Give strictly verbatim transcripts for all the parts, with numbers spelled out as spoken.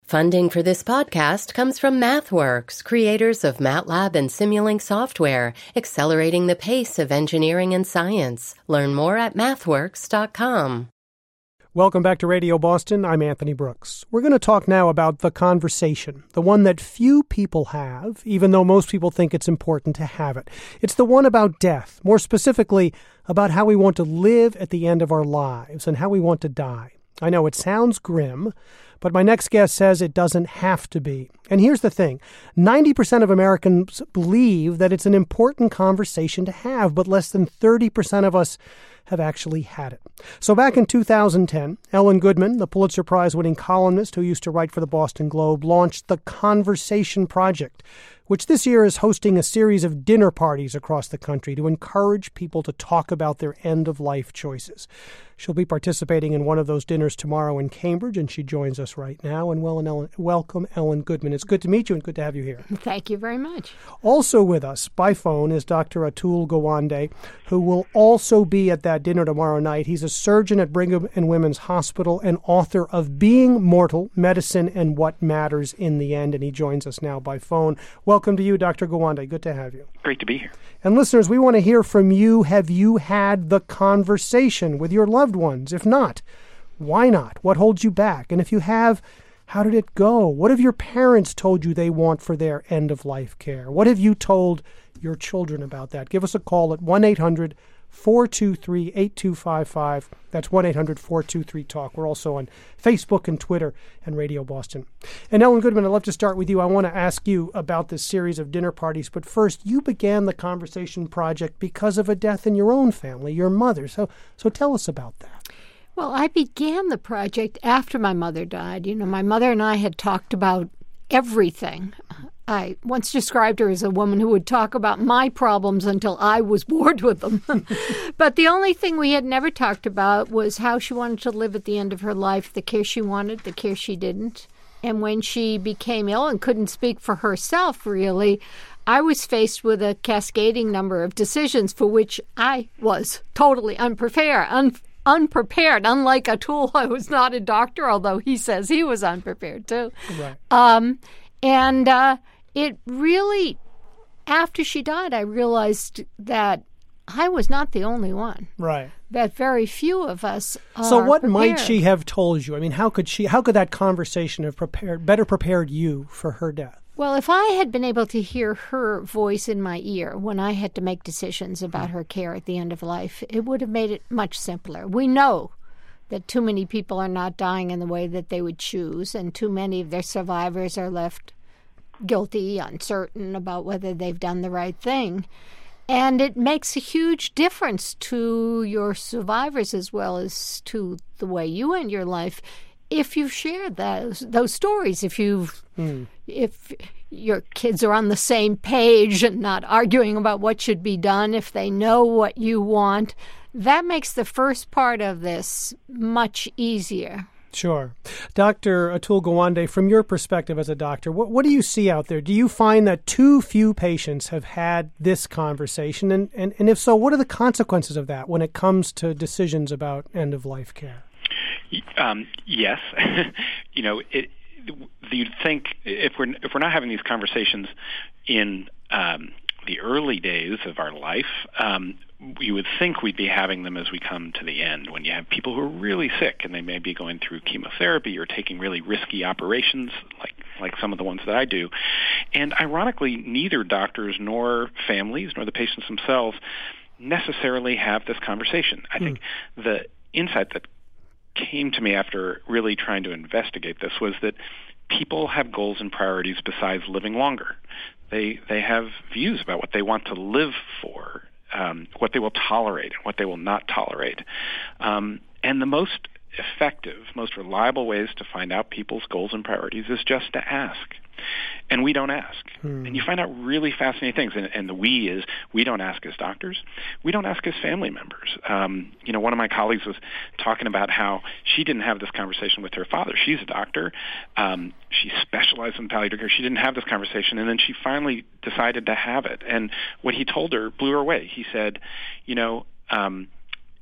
Funding for this podcast comes from MathWorks, creators of MATLAB and Simulink software, accelerating the pace of engineering and science. Learn more at mathworks dot com. Welcome back to Radio Boston. I'm Anthony Brooks. We're going to talk now about the conversation, the one that few people have, even though most people think it's important to have it. It's the one about death, more specifically about how we want to live at the end of our lives and how we want to die. I know it sounds grim, but my next guest says it doesn't have to be. And here's the thing. ninety percent of Americans believe that it's an important conversation to have, but less than thirty percent of us have actually had it. So back in two thousand ten, Ellen Goodman, the Pulitzer Prize-winning columnist who used to write for the Boston Globe, launched the Conversation Project, which this year is hosting a series of dinner parties across the country to encourage people to talk about their end-of-life choices. She'll be participating in one of those dinners tomorrow in Cambridge, and she joins us right now. And well, and Ellen, welcome, Ellen Goodman. It's good to meet you and good to have you here. Thank you very much. Also with us by phone is Doctor Atul Gawande, who will also be at that dinner tomorrow night. He's a surgeon at Brigham and Women's Hospital and author of Being Mortal, Medicine and What Matters in the End, and he joins us now by phone. Welcome to you, Doctor Gawande. Good to have you. Great to be here. And listeners, we want to hear from you. Have you had the conversation with your loved ones? If not, why not? What holds you back? And if you have, how did it go? What have your parents told you they want for their end-of-life care? What have you told your children about that? Give us a call at one eight hundred four two three eight two five five. That's one eight hundred four two three talk. We're also on Facebook and Twitter and Radio Boston. And Ellen Goodman, I'd love to start with you. I want to ask you about this series of dinner parties. But first, you began the Conversation Project because of a death in your own family, your mother. So, so tell us about that. Well, I began the project after my mother died. You know, my mother and I had talked about everything. I once described her as a woman who would talk about my problems until I was bored with them. But the only thing we had never talked about was how she wanted to live at the end of her life, the care she wanted, the care she didn't. And when she became ill and couldn't speak for herself, really, I was faced with a cascading number of decisions for which I was totally unprepared. Un- unprepared, unlike Atul, I was not a doctor, although he says he was unprepared too. Right. Um, and uh, it really, after she died, I realized that I was not the only one. Right. That very few of us are So what prepared. might she have told you? I mean, how could she, how could that conversation have prepared, better prepared you for her death? Well, if I had been able to hear her voice in my ear when I had to make decisions about her care at the end of life, it would have made it much simpler. We know that too many people are not dying in the way that they would choose, and too many of their survivors are left guilty, uncertain about whether they've done the right thing. And it makes a huge difference to your survivors as well as to the way you end your life if you've shared those those stories, if you've mm. if your kids are on the same page and not arguing about what should be done, if they know what you want, that makes the first part of this much easier. Sure. Doctor Atul Gawande, from your perspective as a doctor, what, what do you see out there? Do you find that too few patients have had this conversation? And, and, and if so, what are the consequences of that when it comes to decisions about end-of-life care? Um, yes. you know, it, you'd think if we're if we're not having these conversations in um, the early days of our life, um, you would think we'd be having them as we come to the end, when you have people who are really sick and they may be going through chemotherapy or taking really risky operations like like some of the ones that I do. And ironically, neither doctors nor families nor the patients themselves necessarily have this conversation. I mm. think the insight that came to me after really trying to investigate this was that people have goals and priorities besides living longer. They they have views about what they want to live for, um, what they will tolerate and what they will not tolerate. Um, and the most effective, most reliable ways to find out people's goals and priorities is just to ask. And we don't ask. Hmm. And you find out really fascinating things. And, and the we is, we don't ask as doctors. We don't ask as family members. Um, you know, one of my colleagues was talking about how she didn't have this conversation with her father. She's a doctor. Um, she specialized in palliative care. She didn't have this conversation. And then she finally decided to have it. And what he told her blew her away. He said, you know, um,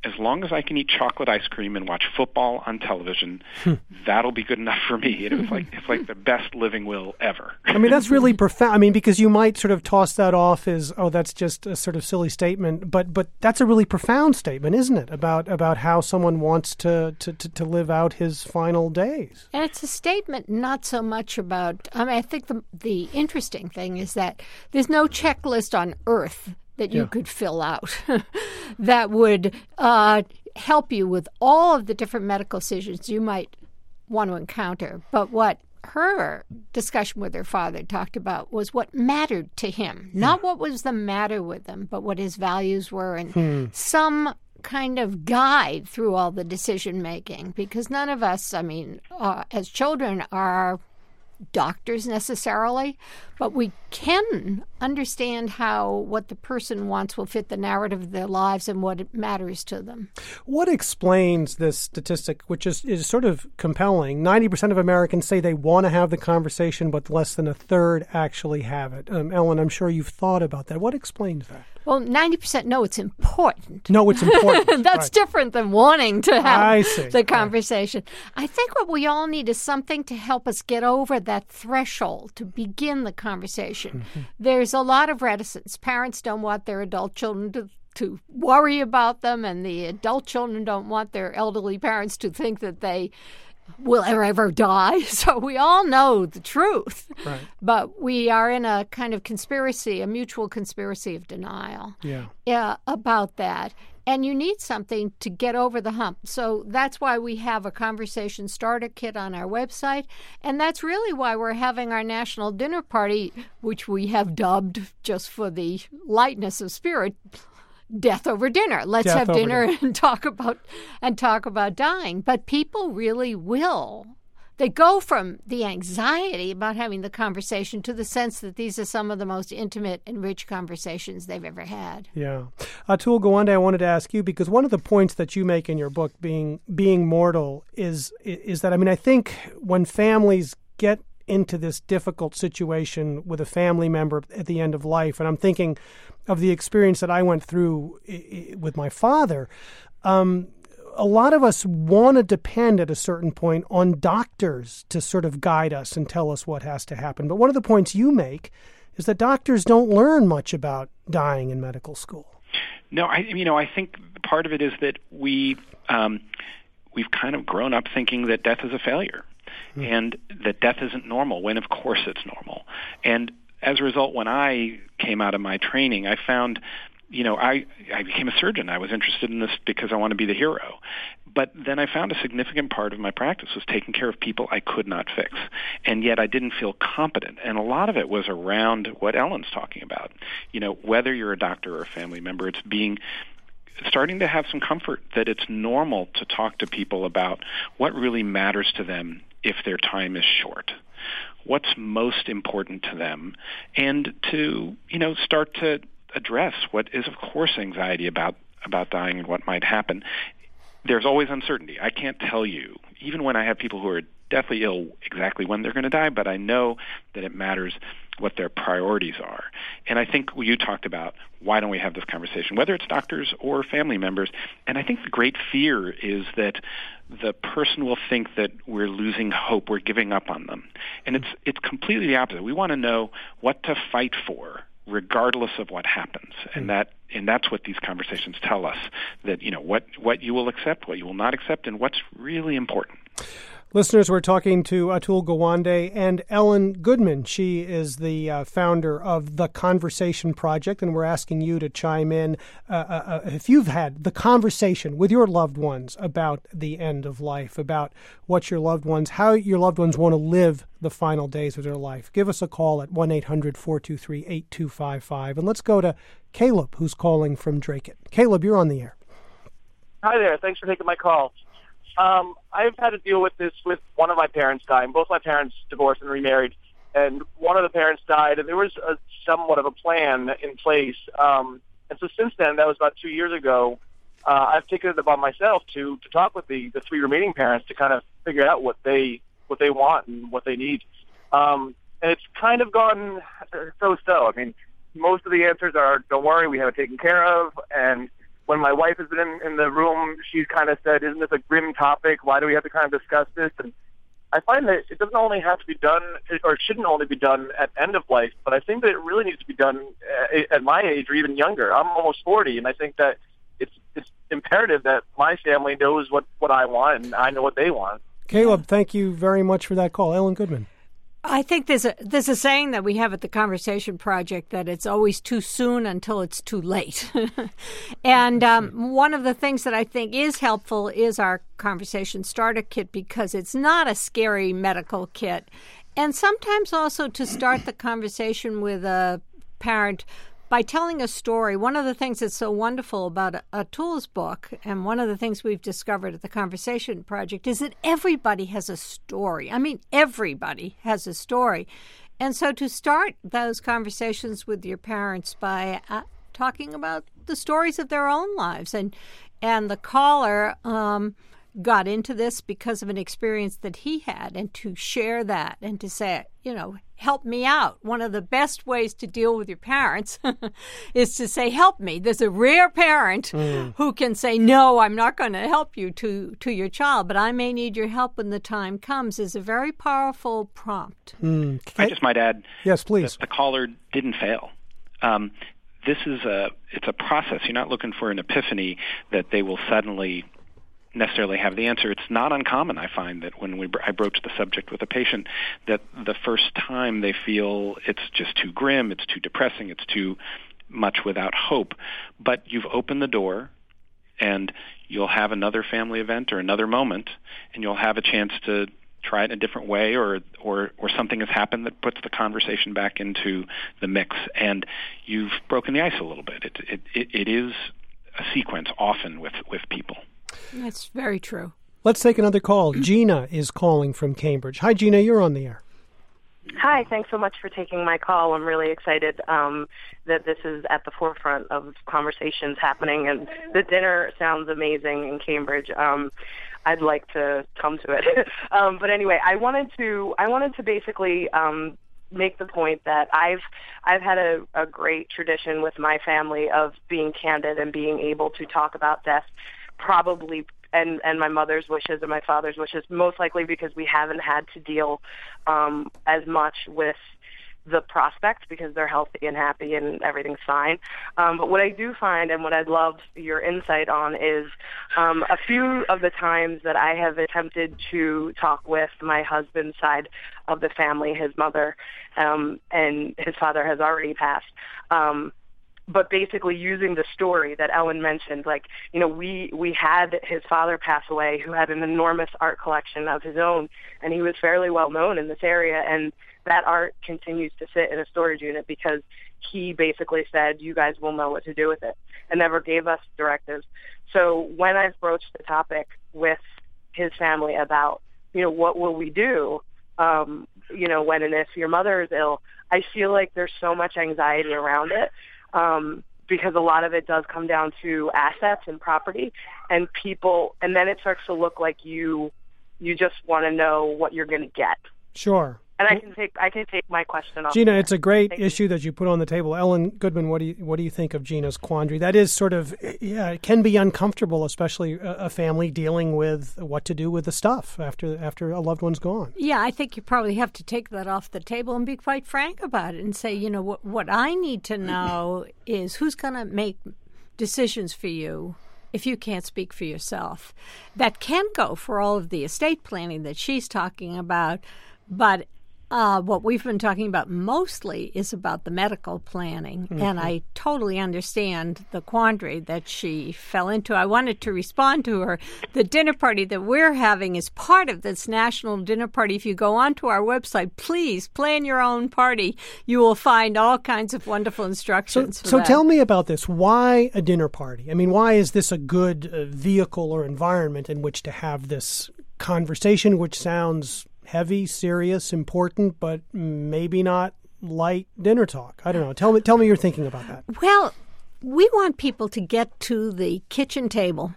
as long as I can eat chocolate ice cream and watch football on television, that'll be good enough for me. And it was like it's like the best living will ever. I mean, that's really profound. I mean, because you might sort of toss that off as, oh, that's just a sort of silly statement, but but that's a really profound statement, isn't it? About about how someone wants to to, to, to live out his final days. And it's a statement not so much about. I mean, I think the the interesting thing is that there's no checklist on Earth that you yeah. could fill out that would uh, help you with all of the different medical decisions you might want to encounter. But what her discussion with her father talked about was what mattered to him, not yeah. what was the matter with him, but what his values were, and hmm. some kind of guide through all the decision making. Because none of us, I mean, uh, as children are doctors necessarily, but we can understand how what the person wants will fit the narrative of their lives and what matters to them. What explains this statistic, which is, is sort of compelling? ninety percent of Americans say they want to have the conversation, but less than a third actually have it. Um, Ellen, I'm sure you've thought about that. What explains that? Well, ninety percent know it's important. No, it's important. That's right. different than wanting to have I see. the conversation. Right. I think what we all need is something to help us get over that threshold to begin the conversation. Mm-hmm. There's a lot of reticence. Parents don't want their adult children to to worry about them, and the adult children don't want their elderly parents to think that they will ever, ever die. So we all know the truth. Right. But we are in a kind of conspiracy, a mutual conspiracy of denial yeah. uh, about that. And you need something to get over the hump. So that's why we have a conversation starter kit on our website. And that's really why we're having our national dinner party, which we have dubbed, just for the lightness of spirit, Death Over Dinner. Let's Death have dinner, dinner and talk about and talk about dying. But people really will. They go from the anxiety about having the conversation to the sense that these are some of the most intimate and rich conversations they've ever had. Yeah. Atul Gawande, I wanted to ask you, because one of the points that you make in your book, being being mortal, is is that, I mean, I think when families get into this difficult situation with a family member at the end of life, and I'm thinking of the experience that I went through with my father, um, a lot of us want to depend at a certain point on doctors to sort of guide us and tell us what has to happen. But one of the points you make is that doctors don't learn much about dying in medical school. No, I, you know, I think part of it is that we, um, we've kind of grown up thinking that death is a failure mm. and that death isn't normal, when of course it's normal. And as a result, when I came out of my training, I found You know, I, I became a surgeon. I was interested in this because I want to be the hero. But then I found a significant part of my practice was taking care of people I could not fix. And yet I didn't feel competent. And a lot of it was around what Ellen's talking about. You know, whether you're a doctor or a family member, it's being starting to have some comfort that it's normal to talk to people about what really matters to them if their time is short. What's most important to them, and to, you know, start to address what is, of course, anxiety about about dying and what might happen. There's always uncertainty. I can't tell you, even when I have people who are deathly ill, exactly when they're going to die, but I know that it matters what their priorities are. And I think you talked about, why don't we have this conversation, whether it's doctors or family members. And I think the great fear is that the person will think that we're losing hope, we're giving up on them. And it's it's completely the opposite. We want to know what to fight for, regardless of what happens. And that and that's what these conversations tell us, that, you know, what, what you will accept, what you will not accept, and what's really important. Listeners, we're talking to Atul Gawande and Ellen Goodman. She is the uh, founder of The Conversation Project, and we're asking you to chime in uh, uh, if you've had the conversation with your loved ones about the end of life, about what your loved ones, how your loved ones want to live the final days of their life. Give us a call at one eight hundred four two three eight two five five. And let's go to Caleb, who's calling from Dracut. Caleb, you're on the air. Hi there. Thanks for taking my call. Um, I've had to deal with this with one of my parents dying. Both my parents divorced and remarried, and one of the parents died, and there was a, somewhat of a plan in place. Um, and so since then, that was about two years ago, uh, I've taken it upon myself to, to talk with the, the three remaining parents to kind of figure out what they what they want and what they need. Um, and it's kind of gone so-so. I mean, most of the answers are, don't worry, we have it taken care of, and when my wife has been in, in the room, she's kind of said, isn't this a grim topic? Why do we have to kind of discuss this? And I find that it doesn't only have to be done, or it shouldn't only be done at end of life, but I think that it really needs to be done at my age or even younger. I'm almost forty, and I think that it's it's imperative that my family knows what, what I want and I know what they want. Caleb, thank you very much for that call. Ellen Goodman. I think there's a there's a saying that we have at the Conversation Project that it's always too soon until it's too late. And um, one of the things that I think is helpful is our Conversation Starter Kit, because it's not a scary medical kit. And sometimes also to start the conversation with a parent by telling a story. One of the things that's so wonderful about a, a tools book, and one of the things we've discovered at the Conversation Project, is that everybody has a story. I mean, everybody has a story. And so to start those conversations with your parents by uh, talking about the stories of their own lives. And, and the caller um, got into this because of an experience that he had, and to share that and to say, you know, help me out. One of the best ways to deal with your parents is to say, help me. There's a rare parent mm. who can say, no, I'm not going to help you to, to your child, but I may need your help when the time comes, is a very powerful prompt. Mm. I just might add, yes, please. The caller didn't fail. Um, this is a, it's a process. You're not looking for an epiphany that they will suddenly necessarily have the answer. It's not uncommon, I find, that when we I broach the subject with a patient, that the first time they feel it's just too grim, it's too depressing, it's too much without hope. But you've opened the door, and you'll have another family event or another moment, and you'll have a chance to try it in a different way, or or or something has happened that puts the conversation back into the mix, and you've broken the ice a little bit. It it it, it is a sequence often with, with people. That's very true. Let's take another call. Gina is calling from Cambridge. Hi, Gina. You're on the air. Hi. Thanks so much for taking my call. I'm really excited um, that this is at the forefront of conversations happening, and the dinner sounds amazing in Cambridge. Um, I'd like to come to it. um, but anyway, I wanted to I wanted to basically um, make the point that I've I've had a, a great tradition with my family of being candid and being able to talk about death. Probably, and, and my mother's wishes and my father's wishes, most likely because we haven't had to deal um, as much with the prospect because they're healthy and happy and everything's fine. Um, but what I do find, and what I'd love your insight on, is um, a few of the times that I have attempted to talk with my husband's side of the family, his mother um, and his father has already passed, um, but basically using the story that Ellen mentioned, like, you know, we, we had his father pass away, who had an enormous art collection of his own, and he was fairly well known in this area, and that art continues to sit in a storage unit because he basically said, you guys will know what to do with it, and never gave us directives. So when I've broached the topic with his family about, you know, what will we do, um, you know, when and if your mother is ill, I feel like there's so much anxiety around it. Um, because a lot of it does come down to assets and property, and people, and then it starts to look like you, you just want to know what you're going to get. Sure. And I can take I can take my question off. Gina, there. It's a great Thank issue you. that you put on the table. Ellen Goodman, what do you what do you think of Gina's quandary? That is sort of, yeah, it can be uncomfortable, especially a, a family dealing with what to do with the stuff after after a loved one's gone. Yeah, I think you probably have to take that off the table and be quite frank about it and say, you know, what what I need to know is who's going to make decisions for you if you can't speak for yourself. That can go for all of the estate planning that she's talking about, but Uh, what we've been talking about mostly is about the medical planning, mm-hmm. and I totally understand the quandary that she fell into. I wanted to respond to her. The dinner party that we're having is part of this national dinner party. If you go onto our website, please plan your own party. You will find all kinds of wonderful instructions. So, for so that. tell me about this. Why a dinner party? I mean, why is this a good uh, vehicle or environment in which to have this conversation, which sounds heavy, serious, important, but maybe not light dinner talk? I don't know. Tell me, tell me your thinking about that. Well, we want people to get to the kitchen table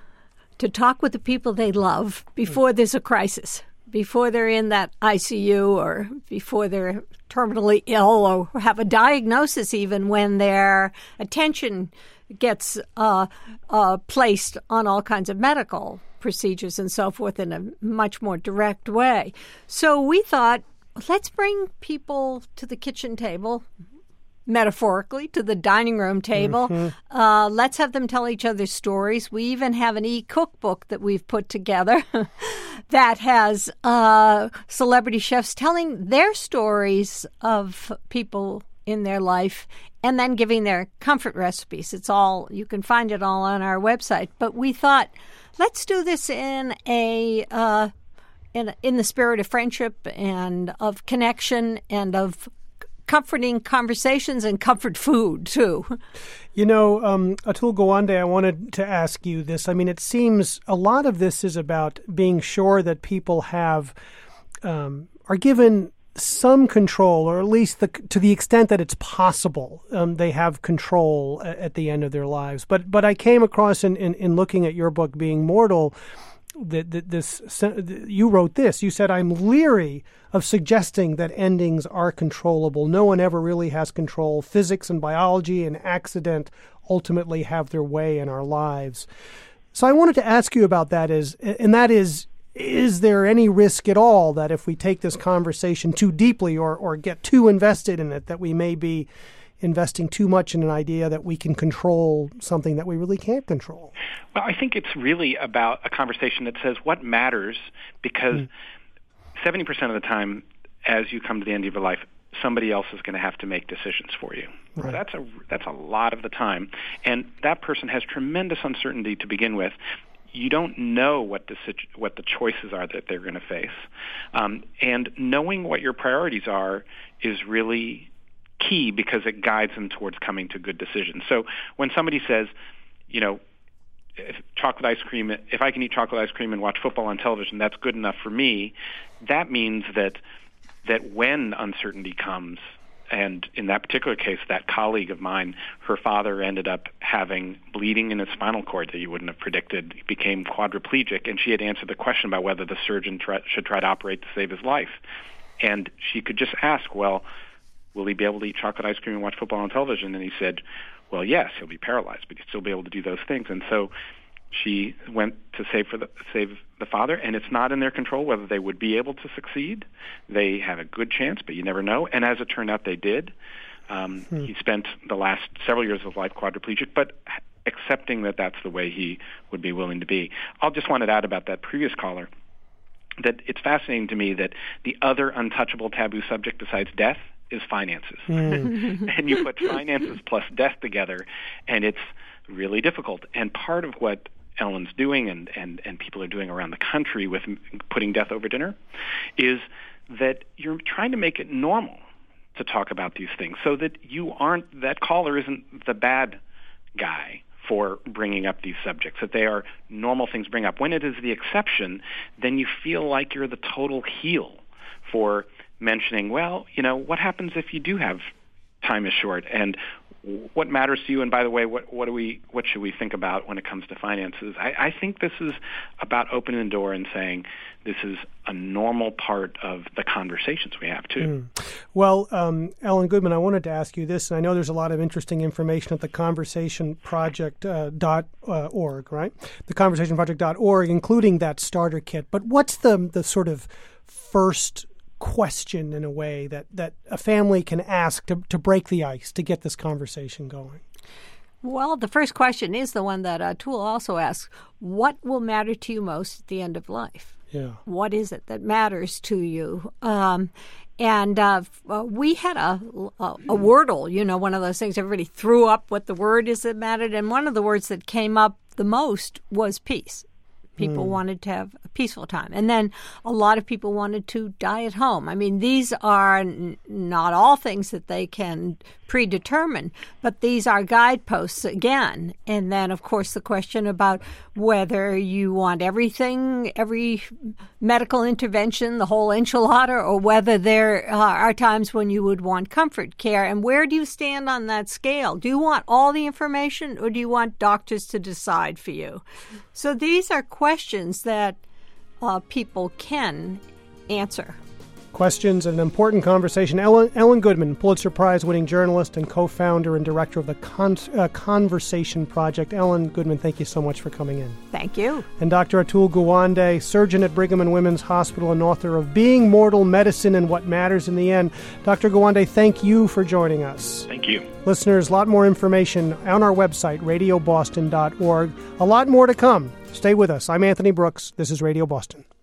to talk with the people they love before there's a crisis, before they're in that I C U or before they're terminally ill or have a diagnosis, even when their attention gets uh, uh, placed on all kinds of medical procedures and so forth in a much more direct way. So we thought, let's bring people to the kitchen table, metaphorically, to the dining room table. Mm-hmm. Uh, let's have them tell each other stories. We even have an e-cookbook that we've put together that has uh, celebrity chefs telling their stories of people in their life and then giving their comfort recipes. It's all, you can find it all on our website. But we thought, let's do this in a uh, in in the spirit of friendship and of connection and of comforting conversations and comfort food, too. You know, um, Atul Gawande, I wanted to ask you this. I mean, it seems a lot of this is about being sure that people have, um, are given some control, or at least the, to the extent that it's possible, um, they have control at, at the end of their lives. But but I came across in, in, in looking at your book, Being Mortal, that, that this you wrote this. You said, I'm leery of suggesting that endings are controllable. No one ever really has control. Physics and biology and accident ultimately have their way in our lives. So I wanted to ask you about that, is, and that is, is there any risk at all that if we take this conversation too deeply or, or get too invested in it, that we may be investing too much in an idea that we can control something that we really can't control? Well, I think it's really about a conversation that says what matters, because mm. seventy percent of the time, as you come to the end of your life, somebody else is going to have to make decisions for you. Right. That's a that's a lot of the time, and that person has tremendous uncertainty to begin with. You don't know what the what the choices are that they're going to face, um, and knowing what your priorities are is really key, because it guides them towards coming to good decisions. So when somebody says, you know, if chocolate ice cream, if I can eat chocolate ice cream and watch football on television, that's good enough for me, that means that that when uncertainty comes, and in that particular case, that colleague of mine, her father ended up having bleeding in his spinal cord that you wouldn't have predicted, he became quadriplegic, and she had answered the question about whether the surgeon try, should try to operate to save his life. And she could just ask, well, will he be able to eat chocolate ice cream and watch football on television? And he said, well, yes, he'll be paralyzed, but he'll still be able to do those things. And so she went to save for the save the father, and it's not in their control whether they would be able to succeed. They had a good chance, but you never know. And as it turned out, they did. Um, hmm. He spent the last several years of his life quadriplegic, but accepting that that's the way he would be willing to be. I'll just want to add about that previous caller that it's fascinating to me that the other untouchable taboo subject besides death is finances. Mm. And you put finances plus death together, and it's really difficult. And part of what Ellen's doing and, and, and people are doing around the country with putting death over dinner is that you're trying to make it normal to talk about these things, so that you aren't, that caller isn't the bad guy for bringing up these subjects, that they are normal things to bring up. When it is the exception, then you feel like you're the total heel for mentioning, well, you know, what happens if you do have time is short, and what matters to you, and by the way, what what do we what should we think about when it comes to finances? I, I think this is about opening the door and saying this is a normal part of the conversations we have too. Mm. Well, um, Ellen Goodman, I wanted to ask you this, and I know there's a lot of interesting information at the conversation project dot org, right? the conversation project dot org, including that starter kit. But what's the the sort of first question, in a way, that, that a family can ask to, to break the ice, to get this conversation going? Well, the first question is the one that uh, Atul also asks. What will matter to you most at the end of life? Yeah. What is it that matters to you? Um, and uh, uh, we had a, a, a Wordle, you know, one of those things everybody threw up what the word is that mattered. And one of the words that came up the most was peace. People mm. wanted to have a peaceful time. And then a lot of people wanted to die at home. I mean, these are n- not all things that they can predetermine, but these are guideposts again. And then, of course, the question about whether you want everything, every medical intervention, the whole enchilada, or whether there are times when you would want comfort care. And where do you stand on that scale? Do you want all the information, or do you want doctors to decide for you? So these are questions that uh, people can answer questions and an important conversation. Ellen, Ellen Goodman, Pulitzer Prize-winning journalist and co-founder and director of the Con- uh, Conversation Project. Ellen Goodman, thank you so much for coming in. Thank you. And Doctor Atul Gawande, surgeon at Brigham and Women's Hospital and author of Being Mortal, Medicine and What Matters in the End. Doctor Gawande, thank you for joining us. Thank you. Listeners, a lot more information on our website, radio boston dot org. A lot more to come. Stay with us. I'm Anthony Brooks. This is Radio Boston.